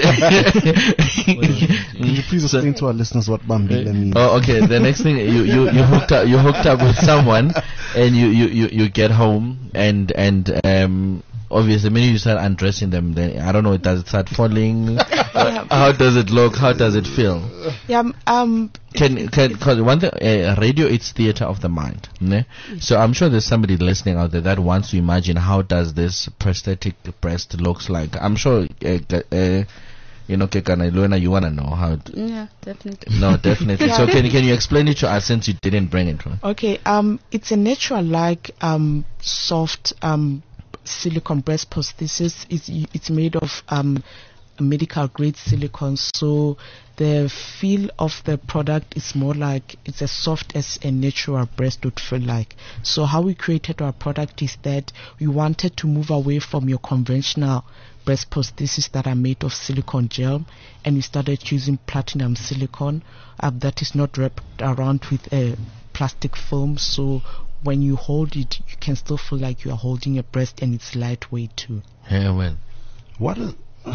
Can you please explain to our listeners what Bambila means? Oh, okay. The next thing you, you, you hooked up you hooked up with someone, and you, you, you, you get home, and and um obviously, when you start undressing them, then I don't know, does it start falling? Uh, how does it look? How does it feel? Yeah, um, um, Can can cause one thing, uh, radio, it's theater of the mind, ne? So I'm sure there's somebody listening out there that wants to imagine how does this prosthetic breast looks like. I'm sure, uh, uh, you know, Kekana Luena, you wanna know how? It, Yeah, definitely. no, definitely. Yeah. So can can you explain it to us since you didn't bring it? Right? Okay, um, it's a natural, like, um, soft, um, silicone breast prosthesis. It's, it's made of, um, medical grade silicone, so the feel of the product is more like it's as soft as a natural breast would feel like. So how we created our product is that we wanted to move away from your conventional breast prosthesis that are made of silicone gel, and we started using platinum silicone uh, that is not wrapped around with a plastic film, so when you hold it you can still feel like you are holding a breast, and it's lightweight too. Yeah, well. What is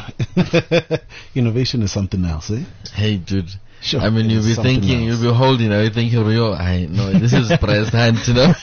innovation is something else, eh? Hey, dude. Sure. I mean, you'll be It's something thinking, else. you'll be holding, you'll be thinking, Rio, I know, this is breast hand, you know.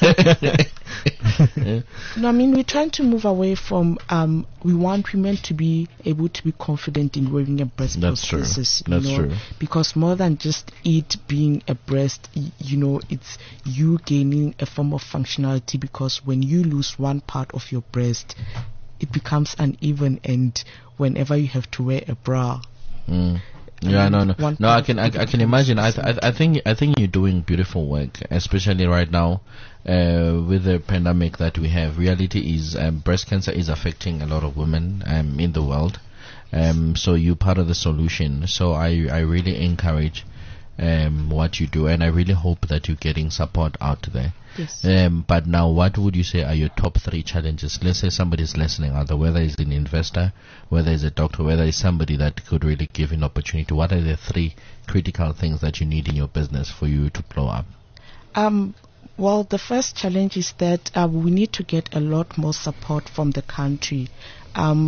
Yeah. No, I mean, we're trying to move away from, um, we want women to be able to be confident in wearing a breast That's true. prosthesis. you That's know, true. Because more than just it being a breast, y- you know, it's you gaining a form of functionality, because when you lose one part of your breast, it becomes uneven, and whenever you have to wear a bra, Mm. Yeah, no, no, One no. I part can, I, of I can imagine. I, th- I, th- I think, I think you're doing beautiful work, especially right now, uh, with the pandemic that we have. Reality is, um, breast cancer is affecting a lot of women, um, in the world. Um, so you're part of the solution. So I, I really encourage, um, what you do, and I really hope that you're getting support out there. yes. Um, but now, what would you say are your top three challenges? Let's say somebody's listening out there, whether it's an investor, whether it's a doctor, whether it's somebody that could really give an opportunity. What are the three critical things that you need in your business for you to blow up? Um, well, the first challenge is that uh, we need to get a lot more support from the country. Um,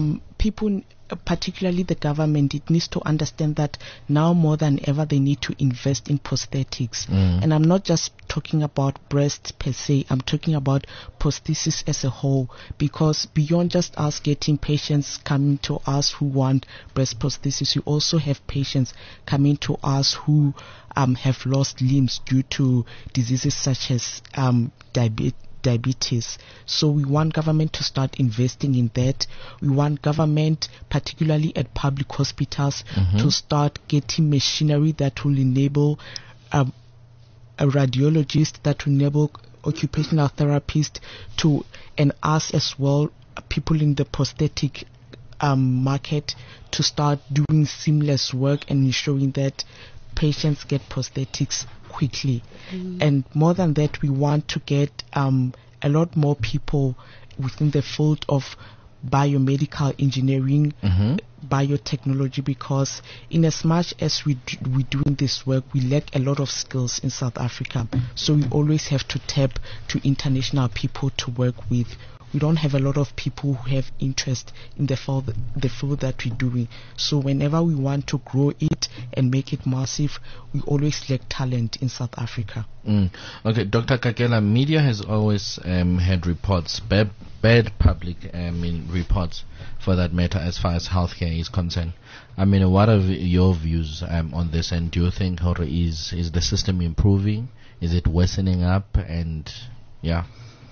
people, uh, particularly the government, it needs to understand that now more than ever they need to invest in prosthetics. Mm. And I'm not just talking about breasts per se, I'm talking about prosthesis as a whole, because beyond just us getting patients coming to us who want breast prosthesis, you also have patients coming to us who um, have lost limbs due to diseases such as um, diabetes. diabetes. So we want government to start investing in that. We want government, particularly at public hospitals, Mm-hmm. to start getting machinery that will enable um, a radiologist, that will enable occupational therapist to, and us as well, people in the prosthetic um, market, to start doing seamless work and ensuring that patients get prosthetics quickly. Mm. And more than that, we want to get um, a lot more people within the field of biomedical engineering, Mm-hmm. biotechnology, because in as much as we d- we doing this work, we lack a lot of skills in South Africa. So we always have to tap to international people to work with. We don't have a lot of people who have interest in the field, the field that we're doing. So whenever we want to grow it and make it massive, we always lack talent in South Africa. Mm. Okay, Doctor Kakela, media has always um, had reports, bad, bad public I mean, reports for that matter, as far as healthcare is concerned. I mean, what are your views um, on this, and do you think how is is the system improving? Is it worsening up? And yeah.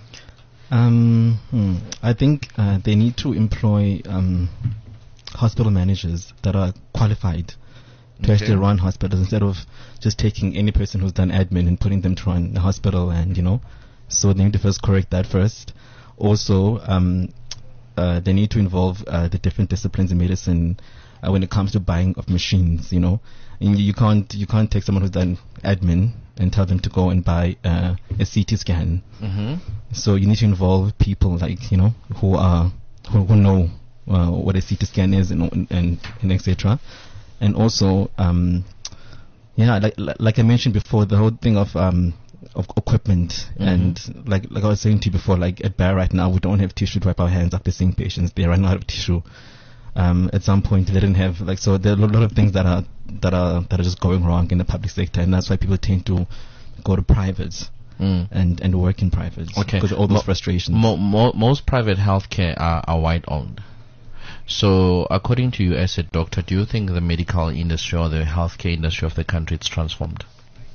Um, hmm, I think uh, they need to employ um, hospital managers that are qualified to Okay. actually run hospitals, instead of just taking any person who's done admin and putting them to run the hospital. And you know, so they need to first correct that first. Also, um, uh, they need to involve uh, the different disciplines in medicine uh, when it comes to buying of machines. You know, and you can't you can't take someone who's done admin and tell them to go and buy uh, a C T scan. Mm-hmm. So you need to involve people like, you know, who are who, who know uh, what a C T scan is, and and, and et cetera. And also, um, yeah, like like I mentioned before, the whole thing of um of equipment, Mm-hmm. and like like I was saying to you before, like at Bayer right now, we don't have tissue to wipe our hands after seeing patients. They're running out of tissue. Um, at some point, they didn't have like so. There are a lot of things that are that are that are just going wrong in the public sector, and that's why people tend to go to privates. Mm. And, and work in private, Okay. because of all those Mo- frustrations. Mo- mo- most private healthcare are, are white owned. So, according to you as a doctor, do you think the medical industry or the healthcare industry of the country is transformed?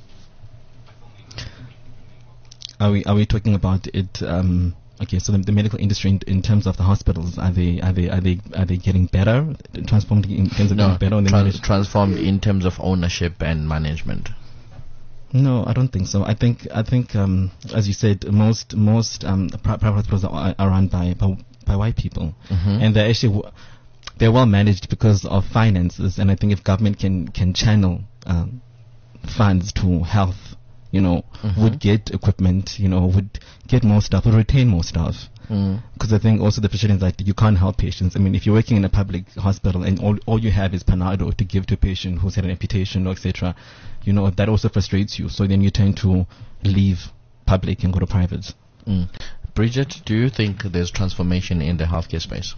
Are we are we talking about it? Um, okay, so the, the medical industry in, in terms of the hospitals, are they are they are they are they getting better, transformed in terms of No, getting better? On the trans- manage- transformed in terms of ownership and management. No, I don't think so. I think I think um, as you said, most most um, pri- private hospitals are, are run by, by by white people, Mhm. and they're actually w- they're well managed because of finances. And I think if government can can channel um, funds to health, you know, Mhm. would get equipment, you know, would get more staff, would retain more staff. Mm. Because I think also the perception is like you can't help patients. I mean, if you're working in a public hospital and all all you have is Panado to give to a patient who's had an amputation or et cetera, you know, that also frustrates you. So then you tend to leave public and go to private. Mm. Bridget, do you think there's transformation in the healthcare space?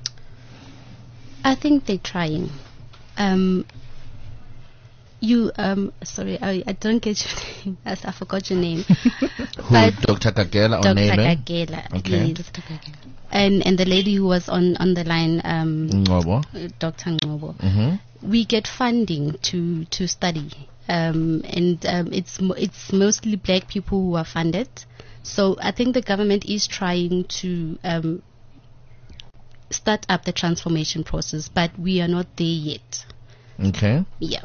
I think they're trying. Um, you, um, sorry, I, I don't get your name. I, I forgot your name. Who, But Doctor Kakela or Doctor Nele? Kakela, Okay. yes. And and the lady who was on, on the line, um, Ngobo? uh, Doctor Ngobo. Mm-hmm. We get funding to to study, um, and um, it's mo- it's mostly black people who are funded. So I think the government is trying to um, start up the transformation process, but we are not there yet. Okay. Yeah.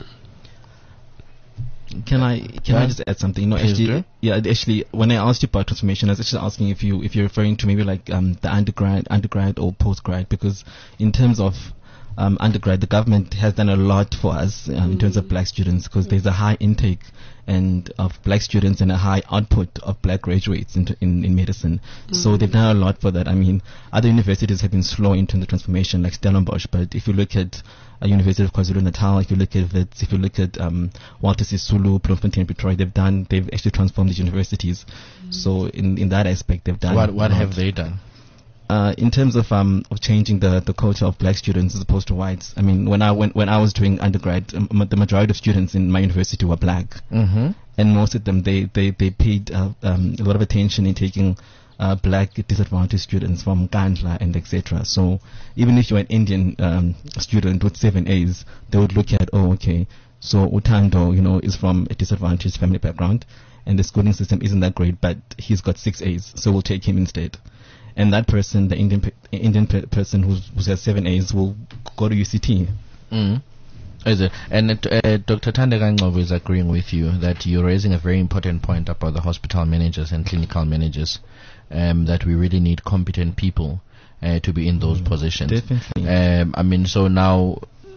Can I can Yeah. I just add something? No, Please actually, do. yeah, actually, when I asked you about transformation, I was actually asking if you if you're referring to maybe like um, the undergrad, undergrad or postgrad, because in terms of um, undergrad, the government has done a lot for us um, in terms of black students, because there's a high intake and of black students and a high output of black graduates in in, in medicine. So they've done a lot for that. I mean, other universities have been slow in terms of transformation, like Stellenbosch, but if you look at uh, University of KwaZulu-Natal, if you look at Wits, if you look at um, Walter Sisulu, Bloemfontein, Pretoria, they've done, they've actually transformed these universities. So in in that aspect, they've done. What what a lot. have they done? uh, in terms of um of changing the, the culture of black students as opposed to whites, I mean, when I went when I was doing undergrad, um, the majority of students in my university were black, Mm-hmm. and most of them they they they paid uh, um, a lot of attention in taking uh, black disadvantaged students from Kandla and et cetera. So even if you're an Indian um, student with seven A's, they would look at, oh, okay, so Utando, you know, is from a disadvantaged family background, and the schooling system isn't that great, but he's got six A's, so we'll take him instead. And that person, the Indian pe- Indian pe- person who's, who has seven A's, will go to U C T. Mm. Is it? And uh, uh, Doctor Thandeka is agreeing with you that you're raising a very important point about the hospital managers and clinical managers, um, that we really need competent people uh, to be in those Mm, positions. definitely. Um, I mean, so now,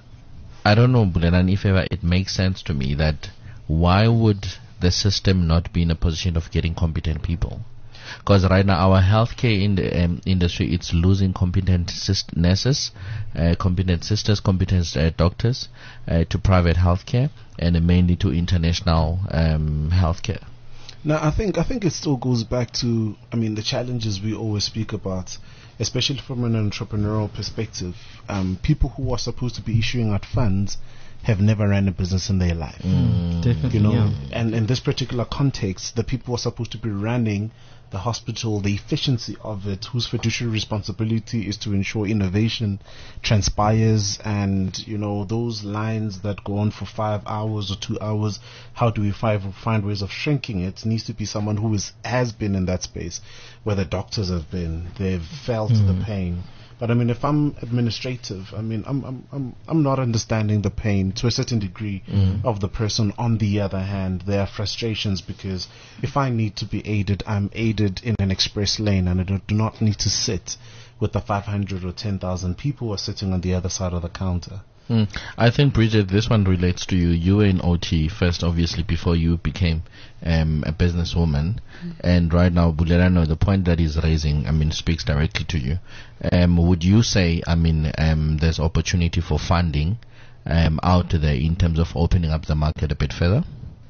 I don't know, Bulenan, if ever it makes sense to me that why would the system not be in a position of getting competent people? Because right now our healthcare in the, um, industry, it's losing competent sist- nurses, uh, competent sisters, competent uh, doctors uh, to private healthcare, and uh, mainly to international um, healthcare. No, I think I think it still goes back to, I mean, the challenges we always speak about, especially from an entrepreneurial perspective. Um, people who are supposed to be issuing out funds have never ran a business in their life. Definitely, You know, yeah. and in this particular context, the people who are supposed to be running the hospital, the efficiency of it, whose fiduciary responsibility is to ensure innovation transpires, and, you know, those lines that go on for five hours or two hours, how do we find, find ways of shrinking it, needs to be someone who is, has been in that space, where the doctors have been, they've felt Mm. the pain. But I mean, if I'm administrative, I mean, I'm I'm I'm I'm not understanding the pain to a certain degree Mm. of the person. On the other hand, there are frustrations because if I need to be aided, I'm aided in an express lane, and I do, do not need to sit with the five hundred or ten thousand people who are sitting on the other side of the counter. Mm. I think, Bridget, this one relates to you. You were in O T first, obviously, before you became um, a businesswoman. Mm. And right now, Bulelano, the point that he's raising, I mean, speaks directly to you. Um, would you say, I mean, um, there's opportunity for funding um, out there in terms of opening up the market a bit further?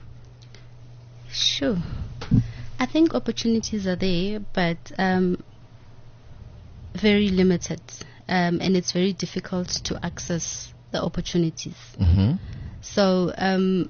Sure. I think opportunities are there, but um, very limited. Um, and it's very difficult to access the opportunities. Mm-hmm. So, um,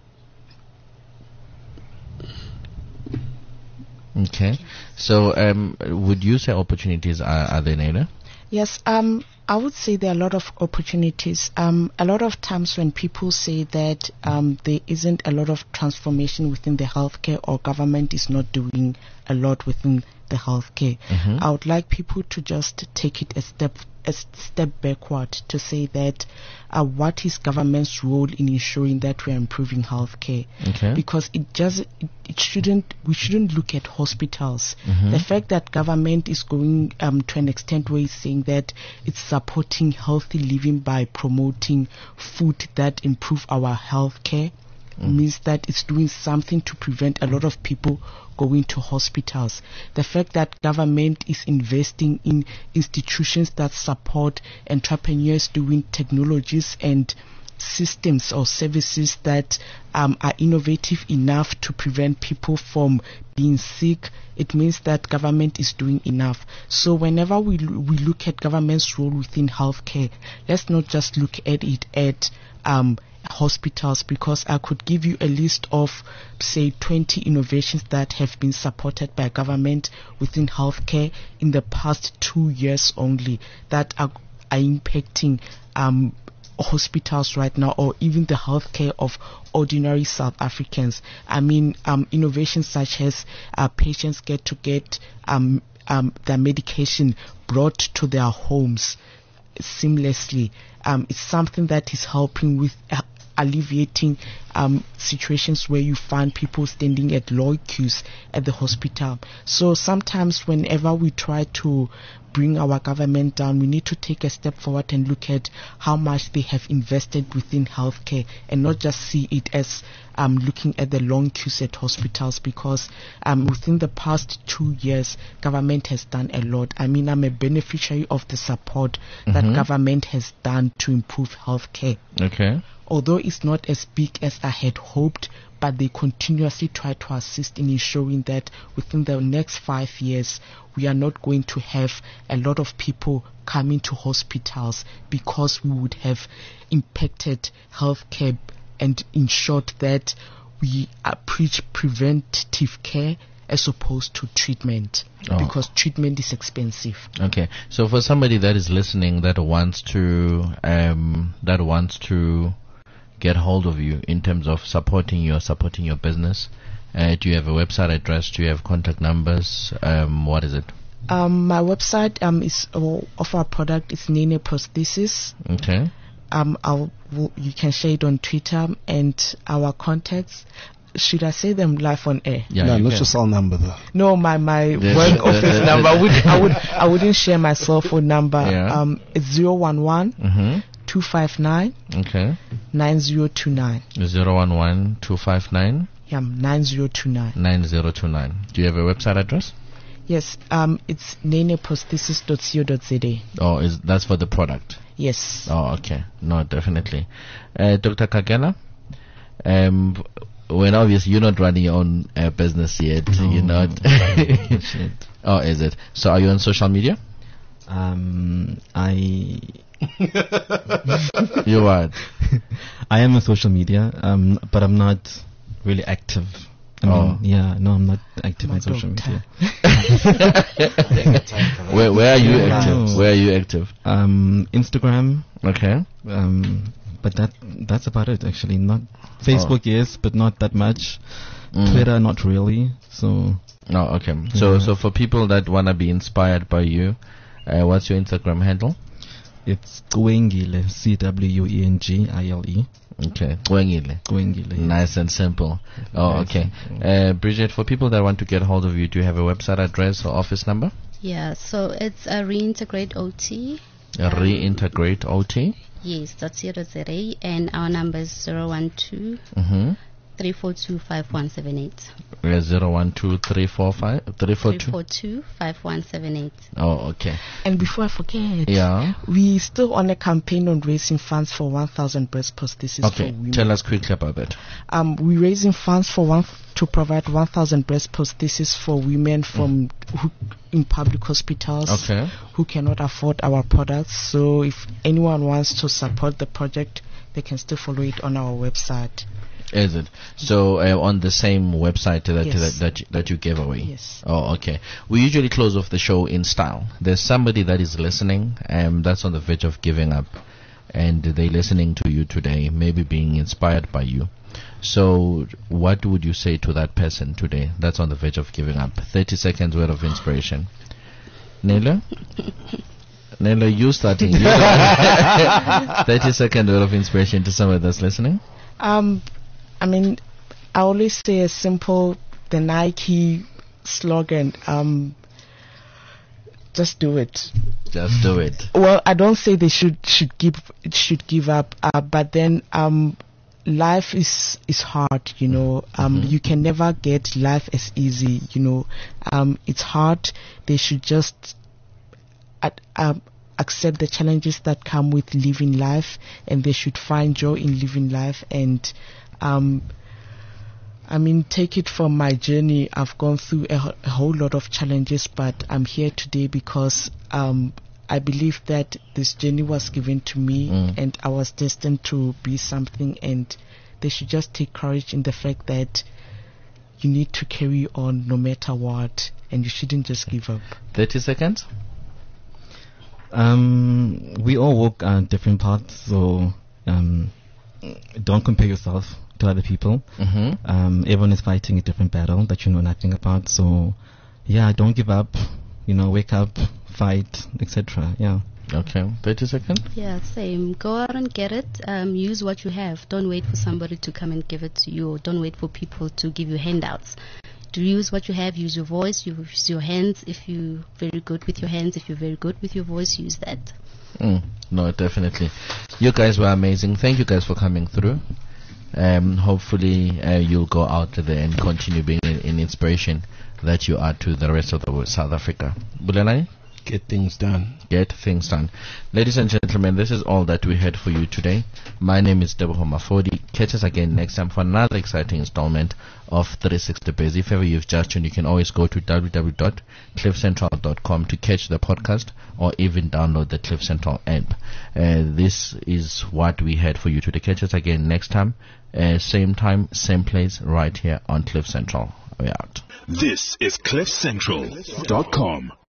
okay. So, um, would you say opportunities are, are there, Naila? Yes, um, I would say there are a lot of opportunities. Um, a lot of times when people say that um, there isn't a lot of transformation within the healthcare, or government is not doing a lot within the healthcare, Mhm. I would like people to just take it a step a step backward to say that uh, what is government's role in ensuring that we are improving healthcare? Okay. Because it just it, it shouldn't we shouldn't look at hospitals. Mhm. The fact that government is going um, to an extent where it's saying that it's supporting healthy living by promoting food that improve our healthcare means that it's doing something to prevent a lot of people going to hospitals. The fact that government is investing in institutions that support entrepreneurs doing technologies and systems or services that um, are innovative enough to prevent people from being sick, it means that government is doing enough. So whenever we l- we look at government's role within healthcare, let's not just look at it at um, hospitals, because I could give you a list of, say, twenty innovations that have been supported by government within healthcare in the past two years only that are, are impacting um, hospitals right now, or even the healthcare of ordinary South Africans. I mean, um, innovations such as uh, patients get to get um, um, their medication brought to their homes seamlessly. Um, it's something that is helping with uh, alleviating um, situations where you find people standing at long queues at the hospital. So sometimes whenever we try to bring our government down, we need to take a step forward and look at how much they have invested within healthcare, and not just see it as um, looking at the long queues at hospitals, because um, within the past two years, government has done a lot. I mean, I'm a beneficiary of the support that Mhm. government has done to improve healthcare. Okay. although it's not as big as I had hoped, but they continuously try to assist in ensuring that within the next five years, we are not going to have a lot of people coming to hospitals, because we would have impacted healthcare and ensured that we uh, preach preventative care as opposed to treatment, Oh. because treatment is expensive. Okay, so for somebody that is listening that wants to um, that wants to get hold of you in terms of supporting your supporting your business, uh, do you have a website address? Do you have contact numbers? Um, what is it? Um, my website um is uh, of our product is Nene Prosthesis. Okay. Um, I'll w- you can share it on Twitter, and our contacts. Should I say them live on air? Yeah, no, you not can. your cell number though. No, my my The- work the- office the- number. I the- would I would I wouldn't share my cell phone number. Yeah. Um, it's zero one one Mm-hmm. two five nine Okay. nine zero two nine. Zero one one two five nine Yeah, nine zero two nine. nine zero two nine. Do you have a website address? Yes. Um, it's neneprosthesis dot co dot za. Or is that's for the product? Yes. Oh, okay. No, definitely. Uh, Doctor Kagela, um, well, obviously you're not running your own uh, business yet. No, You're not. shit. Oh, is it? So are you on social media? Um, I You are. I am on social media, um, but I'm not really active. I mean, Oh. yeah, no, I'm not active My on social doctor. media. Where Where are you No. active? Where are you active? Um, Instagram, Okay. um, but that that's about it actually. Not Facebook, yes, but not that much. Mm. Twitter, not really. So Oh, okay. So Yeah. so for people that wanna be inspired by you, uh, what's your Instagram handle? it's Gwengile, C W U E N G I L E. Okay. Gwengile. Gwengile. Nice and simple. Oh, Nice okay. and simple. Uh, Bridget, for people that want to get hold of you, do you have a website address or office number? Yeah, so it's a Reintegrate O T. Uh, Um, Reintegrate O T. Yes, that's .co.za, and our number is zero one two Mm-hmm. three four two five one seven eight. Uh, zero one two three four five three four three two. four two five one seven eight. Oh, okay. And before I forget, Yeah. we still on a campaign on raising funds for one thousand breast prosthesis Okay. for women. Tell us quickly about that. Um, we're raising funds for one to provide one thousand breast prosthesis for women from who, in public hospitals Okay. who cannot afford our products. So if anyone wants to support the project, they can still follow it on our website. Is it? So uh, on the same website that, Yes. that that you- that you gave away. Yes. Oh, okay. We usually close off the show in style. There's somebody that is listening, um, that's on the verge of giving up, and they're listening to you today, maybe being inspired by you. So, what would you say to that person today that's on the verge of giving up? Thirty seconds word of inspiration. Nela. Nela, you starting. You Thirty second word of inspiration to somebody that's listening. Um, I mean, I always say a simple, the Nike slogan, um, just do it. Just do it. Well, I don't say they should should give should give up, uh, but then um, life is is hard. You know, um, Mhm. you can never get life as easy. You know, um, it's hard. They should just ad- um, accept the challenges that come with living life, and they should find joy in living life. And um, I mean, take it from my journey. I've gone through a, wh- a whole lot of challenges, but I'm here today because um, I believe that this journey was given to me, Mm. and I was destined to be something. And they should just take courage in the fact that you need to carry on no matter what, and you shouldn't just give up. Thirty seconds. Um, we all walk uh, different paths, so um, don't compare yourself to other people. Mm-hmm. Um, everyone is fighting a different battle that you know nothing about. So, yeah, don't give up. You know, wake up, fight, et cetera. Yeah. Okay. Thirty seconds. Yeah, same. Go out and get it. Um, use what you have. Don't wait for somebody to come and give it to you. Or don't wait for people to give you handouts. To use what you have, use your voice, use your hands. If you're very good with your hands, if you're very good with your voice, use that. Mm, no, definitely. You guys were amazing. Thank you guys for coming through. Um, hopefully uh, you'll go out there and continue being an, an inspiration that you are to the rest of the world, South Africa. Bulelani, Get things done. Get things done. Ladies and gentlemen, this is all that we had for you today. My name is Deboho Mafodi. Catch us again next time for another exciting installment of three sixty Biz. If ever you've just tuned, you can always go to w w w dot cliff central dot com to catch the podcast or even download the Cliff Central app. Uh, this is what we had for you today. Catch us again next time. Uh, same time, same place, right here on Cliff Central. We're out. This is cliff central dot com.